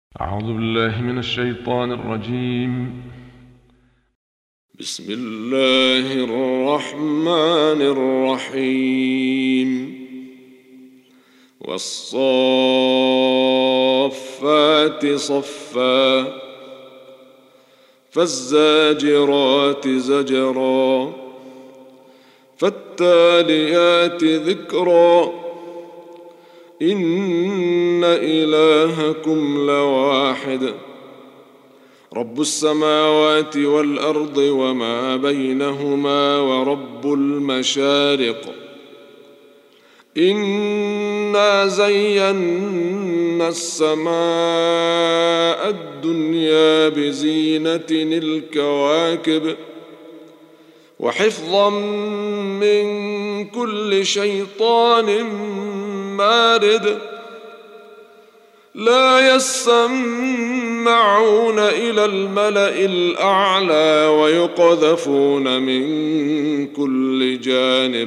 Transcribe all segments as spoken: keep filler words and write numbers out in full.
أعوذ بالله من الشيطان الرجيم. بسم الله الرحمن الرحيم. والصافات صفا فالزاجرات زجرا فالتاليات ذكرا إن إلهكم لواحد رب السماوات والأرض وما بينهما ورب المشارق إنا زينا السماء الدنيا بزينة الكواكب وحفظا من كل شيطان مارد لا يسمعون إلى الملأ الأعلى ويقذفون من كل جانب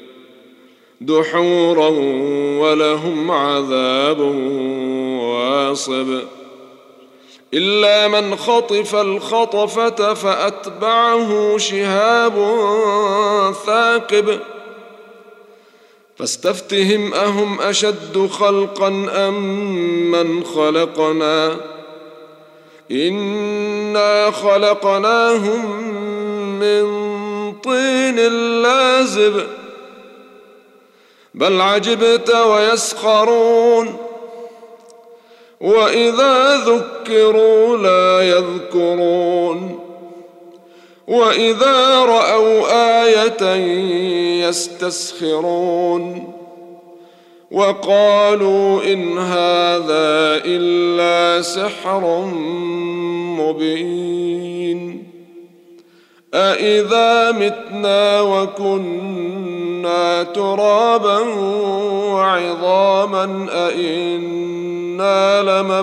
دحورا ولهم عذاب واصب إلا من خطف الخطفة فأتبعه شهاب ثاقب فاستفتهم أهم أشد خلقا أم من خلقنا إنا خلقناهم من طين لازب بل عجبت ويسخرون وإذا ذكروا لا يذكرون وإذا رأوا آية يستسخرون وقالوا إن هذا إلا سحر مبين أإذا متنا وكنا ترابا وعظاما أإنا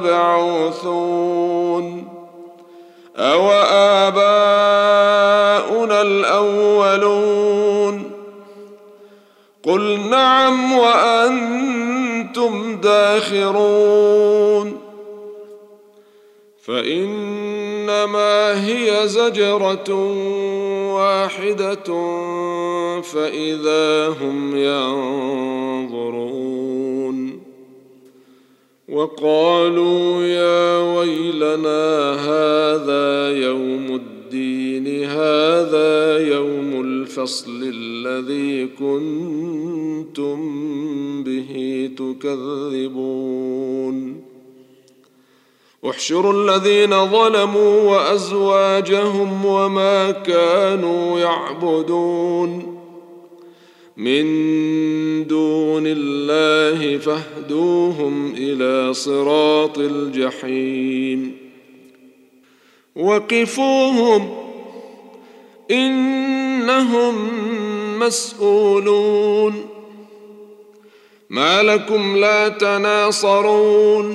لمبعوثون أو آباؤنا الأولون قل نعم وأنتم داخرون فإنما هي زجرة واحدة فإذا هم ينظرون وقالوا يا ويلنا هذا يوم الدين هذا يوم الفصل الذي كنتم به تكذبون احشروا الذين ظلموا وأزواجهم وما كانوا يعبدون من دون الله فاهدوهم إلى صراط الجحيم وقفوهم إنهم مسؤولون ما لكم لا تناصرون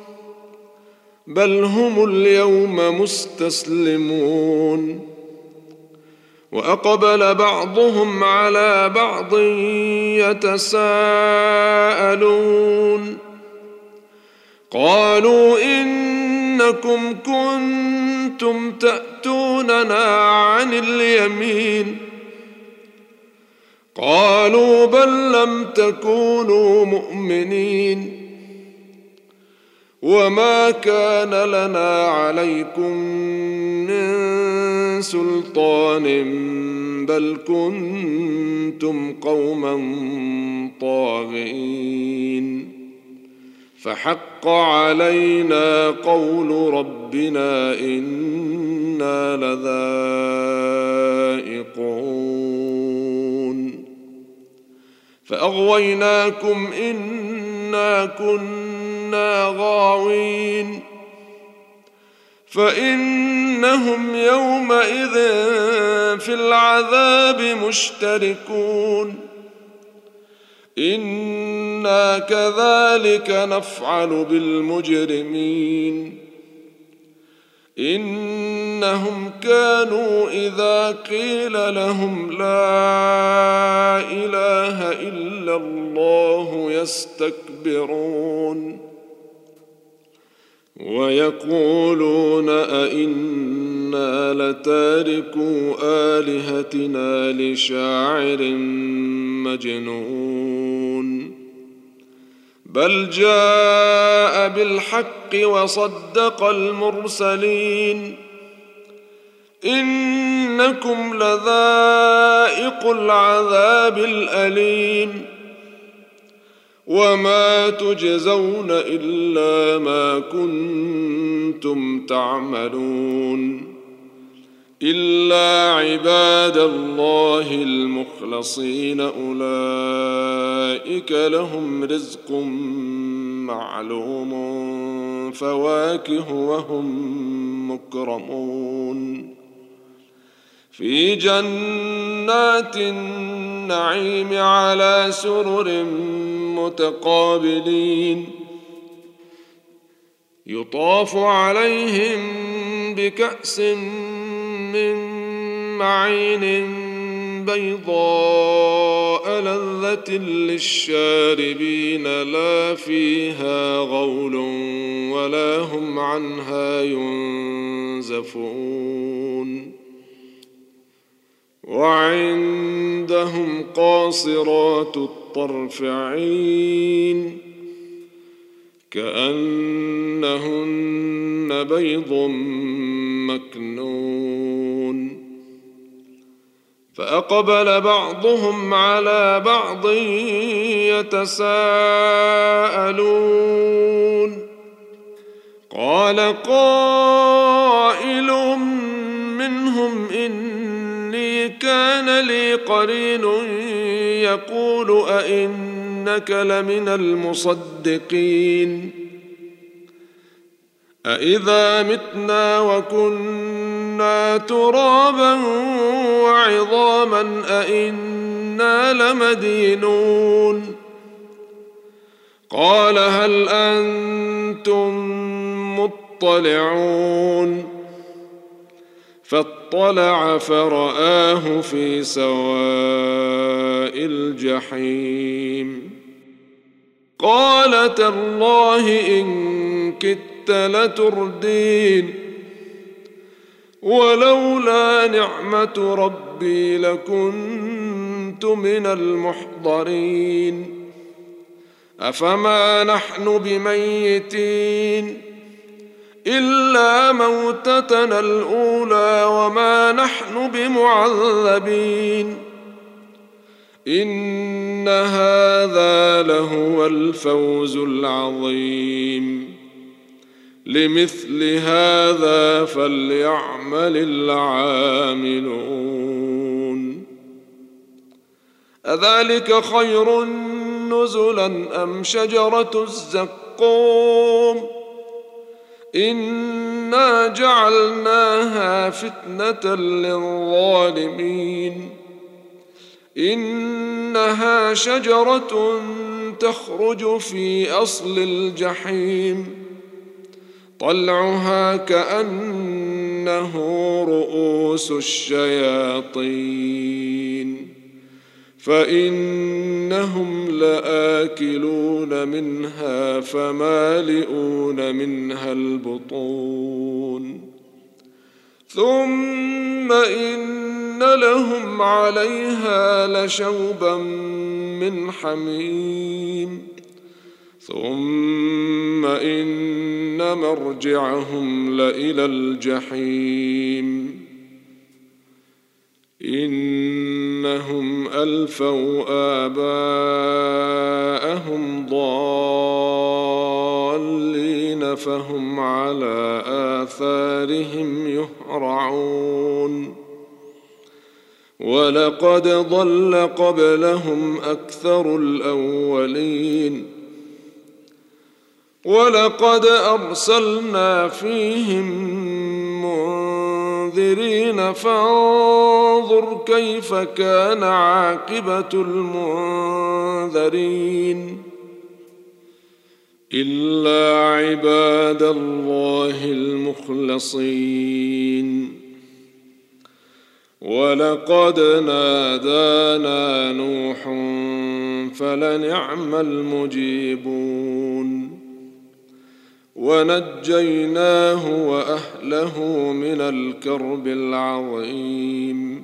بل هم اليوم مستسلمون وأقبل بعضهم على بعض يتساءلون قالوا إنكم كنتم تأتوننا عن اليمين قالوا بل لم تكونوا مؤمنين وما كان لنا عليكم من سلطان بل كنتم قوما طاغين فحق علينا قول ربنا إنا لذائقون فأغويناكم إنا كنا غاوين فإنهم يومئذ في العذاب مشتركون إنا كذلك نفعل بالمجرمين إنهم كانوا إذا قيل لهم لا إله إلا الله يستكبرون ويقولون أئنا لتاركو آلهتنا لشاعر مجنون بل جاء بالحق وصدق المرسلين إنكم لذائقو العذاب الأليم وما تجزون إلا ما كنتم تعملون إلا عباد الله المخلصين أولئك لهم رزق معلوم فواكه وهم مكرمون في جنات النعيم على سرر متقابلين يطاف عليهم بكأس من معين بيضاء لذة للشاربين لا فيها غول ولا هم عنها ينزفون وعندهم قاصرات الطرف عين كأنهن بيض مكنون فأقبل بعضهم على بعض يتساءلون قال قائل منهم إني كان لي قرين يقول أئنك لمن المصدقين أإذا متنا وكنا ترابا وعظاما أئنا لمدينون قال هل أنتم مطلعون فاطلع فرآه في سواء الجحيم قال تالله إن كدت لتردين ولولا نعمة ربي لكنت من المحضرين أفما نحن بميتين إلا موتتنا الأولى وما نحن بمعذبين إن هذا لهو الفوز العظيم لمثل هذا فليعمل العاملون أذلك خير نزلا أم شجرة الزقوم إنا جعلناها فتنة للظالمين إنها شجرة تخرج في أصل الجحيم طلعها كأنه رؤوس الشياطين فإنهم لآكلون منها فمالئون منها البطون ثم إن لهم عليها لشوبا من حميم ثم إن مرجعهم لإلى الجحيم إنهم ألفوا آباءهم ضالين فهم على آثارهم يهرعون ولقد ضل قبلهم أكثر الأولين ولقد أرسلنا فيهم منذرين فانظر كيف كان عاقبة المنذرين إلا عباد الله المخلصين ولقد نادانا نوح فلنعم المجيبون ونجيناه وأهله من الكرب العظيم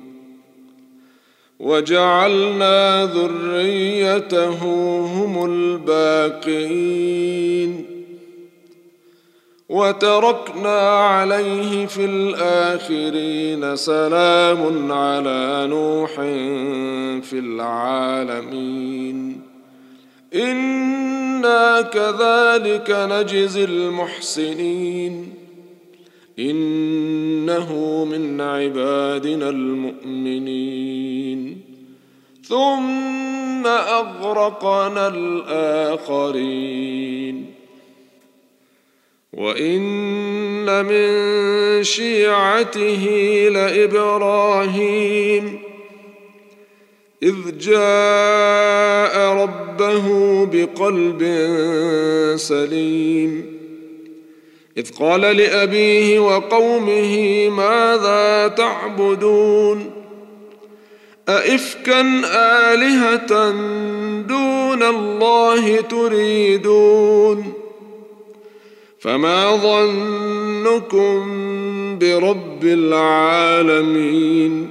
وجعلنا ذريته هم الباقين وتركنا عليه في الآخرين سلام على نوح في العالمين إنا كذلك نجزي المحسنين إنه من عبادنا المؤمنين ثم أغرقنا الآخرين وإن من شيعته لإبراهيم إذ جاء ربه بقلب سليم إذ قال لأبيه وقومه ماذا تعبدون أئفكا آلهة دون الله تريدون فما ظنكم برب العالمين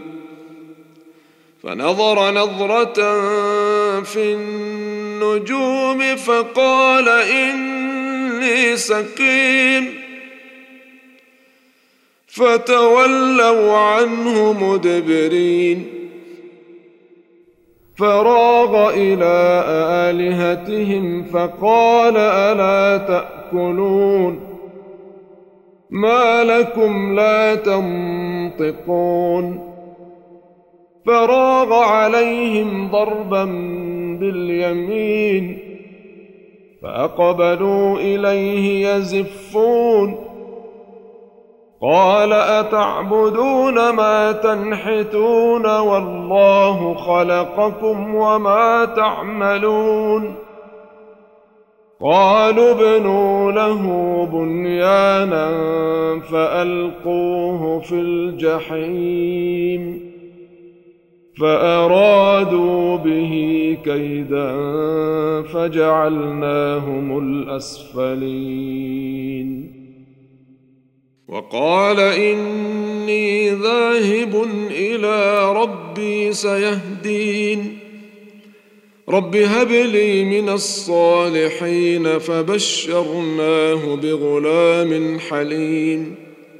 فنظر نظرة في النجوم فقال إني سقيم فتولوا عنه مدبرين فراغ إلى آلهتهم فقال ألا تأكلون ما لكم لا تنطقون فراغ عليهم ضربا باليمين فأقبلوا إليه يزفون قال أتعبدون ما تنحتون والله خلقكم وما تعملون قالوا ابنوا له بنيانا فألقوه في الجحيم فأرادوا به كيدا فجعلناهم الأسفلين وقال إني ذاهب إلى ربي سيهدين رب هب لي من الصالحين فبشرناه بغلام حليم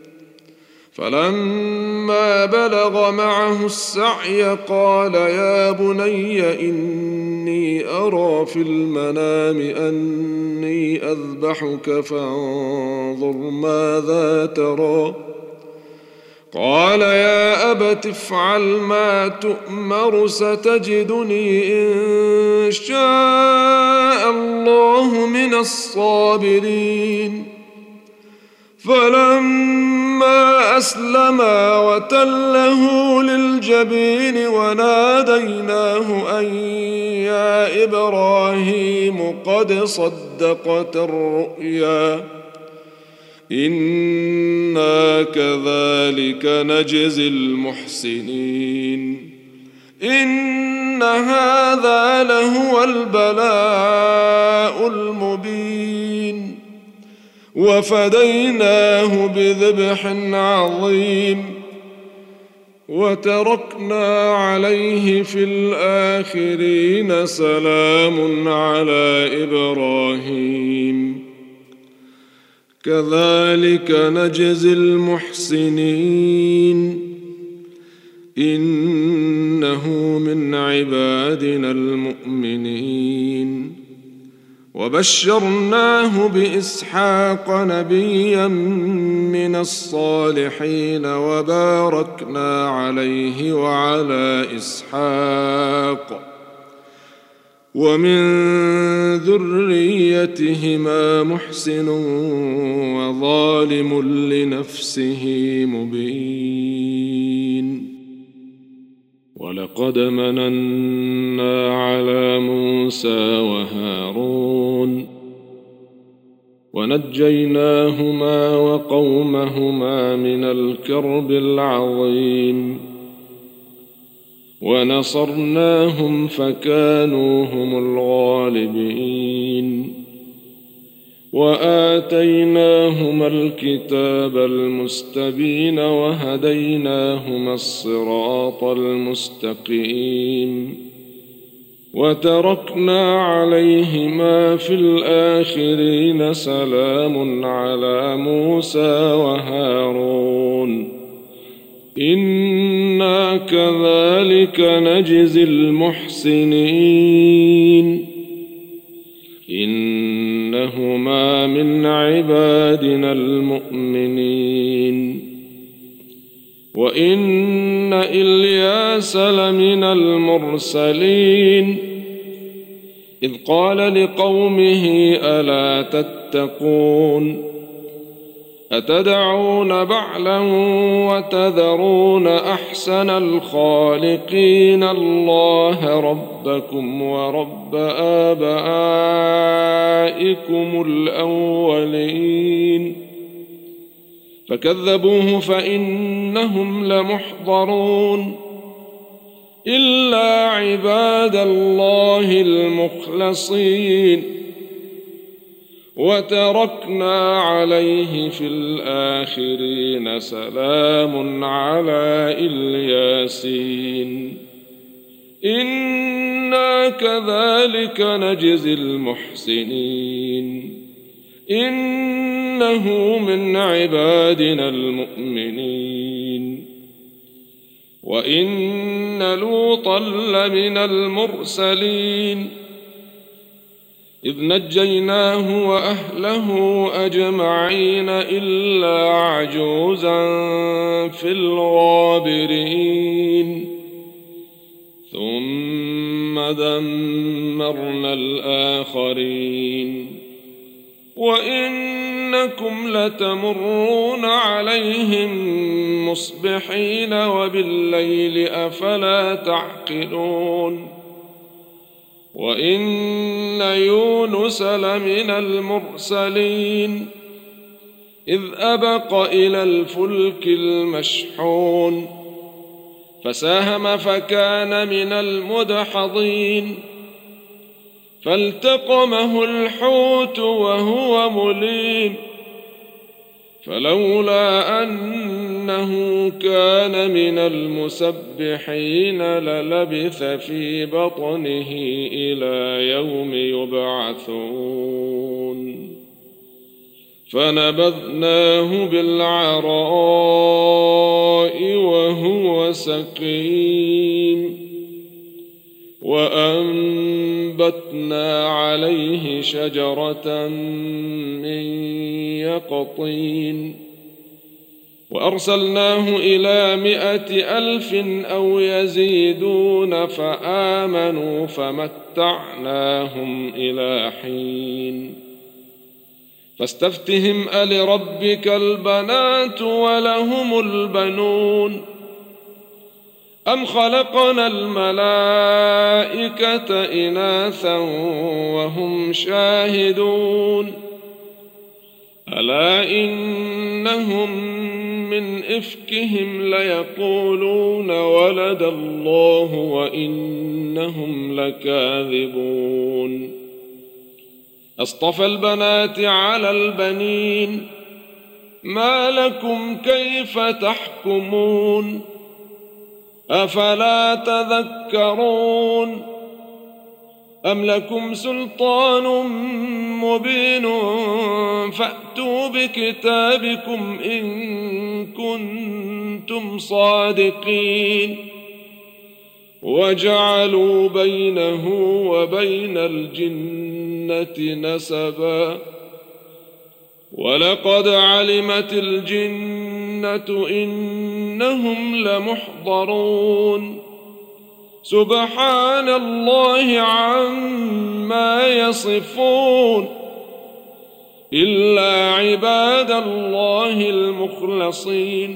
فلما بلغ معه السعي قال يا بني إني أرى في المنام أني أذبحك فانظر ماذا ترى قال يا أبت افعل ما تؤمر ستجدني إن شاء الله من الصابرين فلما أسلما وتله للجبين وناديناه أن يا إبراهيم قد صدقت الرؤيا إنا كذلك نجزي المحسنين إن هذا لهو البلاء المبين وفديناه بذبح عظيم وتركنا عليه في الآخرين سلام على إبراهيم كذلك نجزي المحسنين إنه من عبادنا المؤمنين وبشرناه بإسحاق نبيا من الصالحين وباركنا عليه وعلى إسحاق ومن ذريتهما محسن وظالم لنفسه مبين ولقد مننا على موسى وهارون ونجيناهما وقومهما من الكرب العظيم ونصرناهم فكانوا هم الغالبين وآتيناهما الكتاب المستبين وهديناهما الصراط المستقيم وتركنا عليهما في الآخرين سلام على موسى وهارون إنا كذلك نجزي المحسنين إنهما من عبادنا المؤمنين وإن إلياس لمن المرسلين إذ قال لقومه ألا تتقون أتدعون بعلا وتذرون أحسن الخالقين الله ربكم ورب آبائكم الأولين فكذبوه فإنهم لمحضرون إلا عباد الله المخلصين وتركنا عليه في الآخرين سلام على الياسين إنا كذلك نجزي المحسنين إنه من عبادنا المؤمنين وإن لوطا لمن المرسلين إذ نجيناه وأهله أجمعين إلا عجوزا في الغابرين ثم دمرنا الآخرين وإنكم لتمرون عليهم مصبحين وبالليل أفلا تعقلون وإن يونس لمن المرسلين إذ أبق إلى الفلك المشحون فساهم فكان من المدحضين فالتقمه الحوت وهو مليم فلولا أنه كان من المسبحين للبث في بطنه إلى يوم يبعثون فنبذناه بالعراء وهو سقيم وأنبتنا عليه شجرة من يقطين وأرسلناه إلى مائة ألف أو يزيدون فآمنوا فمتعناهم إلى حين فاستفتهم ألربك البنات ولهم البنون أم خلقنا الملائكة إناثا وهم شاهدون ألا إنهم من إفكهم ليقولون ولد الله وإنهم لكاذبون أصطفى البنات على البنين ما لكم كيف تحكمون أفلا تذكرون أم لكم سلطان مبين فأتوا بكتابكم إن كنتم صادقين وجعلوا بينه وبين الجنة نسبا ولقد علمت الجنة إنهم لمحضرون سبحان الله عما يصفون إلا عباد الله المخلصين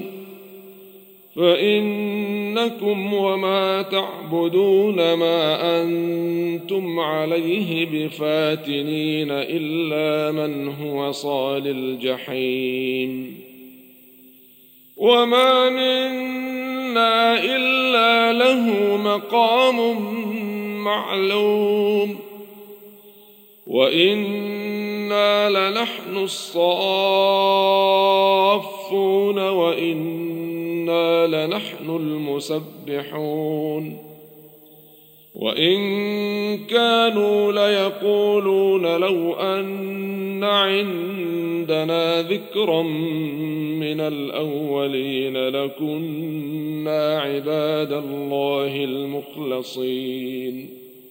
فإنكم وما تعبدون ما أنتم عليه بفاتنين إلا من هو صال الجحيم وما منا إلا له مقام معلوم وإنه وإنا لنحن الصافون وإنا لنحن المسبحون وإن كانوا ليقولون لو أن عندنا ذكرا من الأولين لكنا عباد الله المخلصين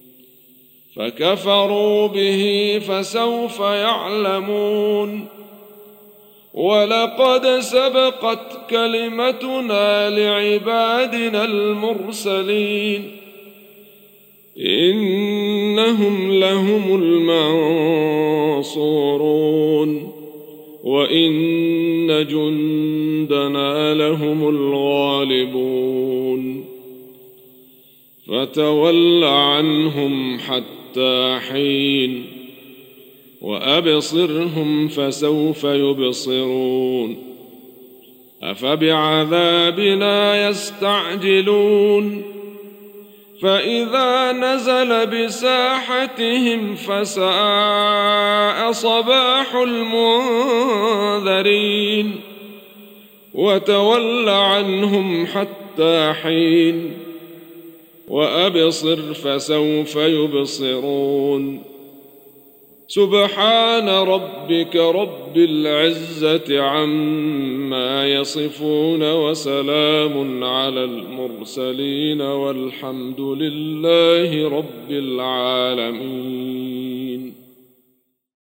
فكفروا به فسوف يعلمون ولقد سبقت كلمتنا لعبادنا المرسلين إنهم لهم المنصورون وإن جندنا لهم الغالبون فتول عنهم حتى حين وأبصرهم فسوف يبصرون أفبعذابنا يستعجلون فإذا نزل بساحتهم فساء صباح المنذرين وتول عنهم حتى حين وأبصر فسوف يبصرون سبحان ربك رب العزة عما يصفون وسلام على المرسلين والحمد لله رب العالمين.